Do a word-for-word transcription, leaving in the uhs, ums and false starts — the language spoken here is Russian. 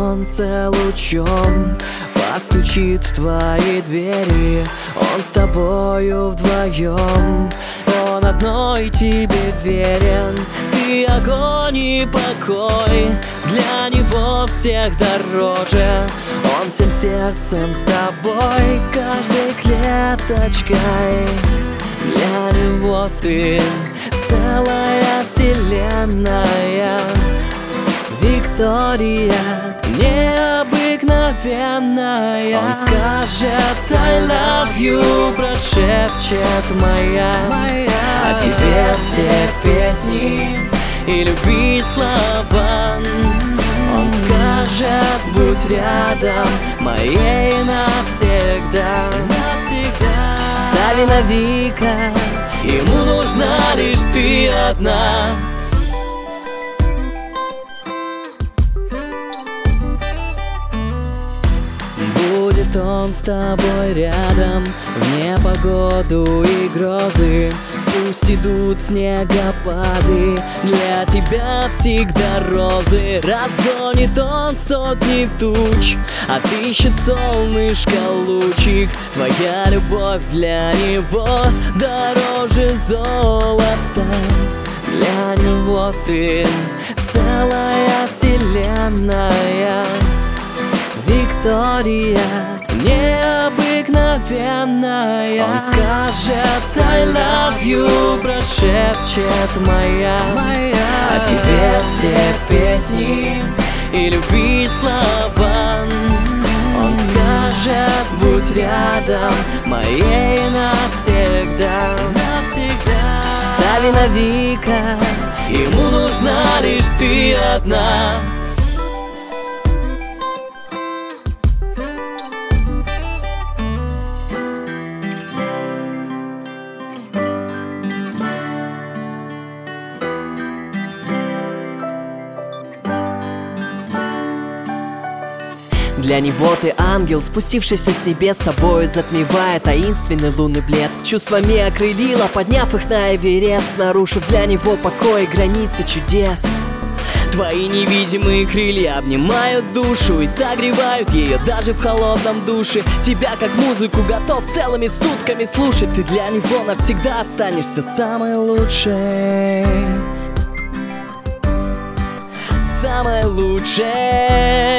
солнце лучом постучит в твои двери. Он с тобою вдвоем, он одной тебе верен. Ты огонь и покой, для него всех дороже. Он всем сердцем с тобой, каждой клеточкой. Для него ты целая вселенная. Виктория необыкновенная. Он скажет I love you, прошепчет моя, моя. О тебе все песни и любви слова. Он скажет будь рядом, моей навсегда, навсегда. Савина Вика, ему нужна лишь ты одна. Будет он с тобой рядом в непогоду и грозы. Пусть идут снегопады, для тебя всегда розы. Разгонит он сотни туч, отыщет солнышко лучик. Твоя любовь для него дороже золота. Для него ты целая вселенная. Виктория необыкновенная. Он скажет I love you, прошепчет моя, моя. О тебе все песни и любви слова. Он скажет будь рядом, моей навсегда, навсегда. Савина Вика, ему нужна лишь ты одна. Для него ты ангел, спустившийся с небес, собою затмевая таинственный лунный блеск. Чувствами окрылила, подняв их на Эверест, нарушив для него покой и границы чудес. Твои невидимые крылья обнимают душу и согревают ее даже в холодном душе. Тебя как музыку готов целыми сутками слушать. Ты для него навсегда останешься самой лучшей, самой лучшей.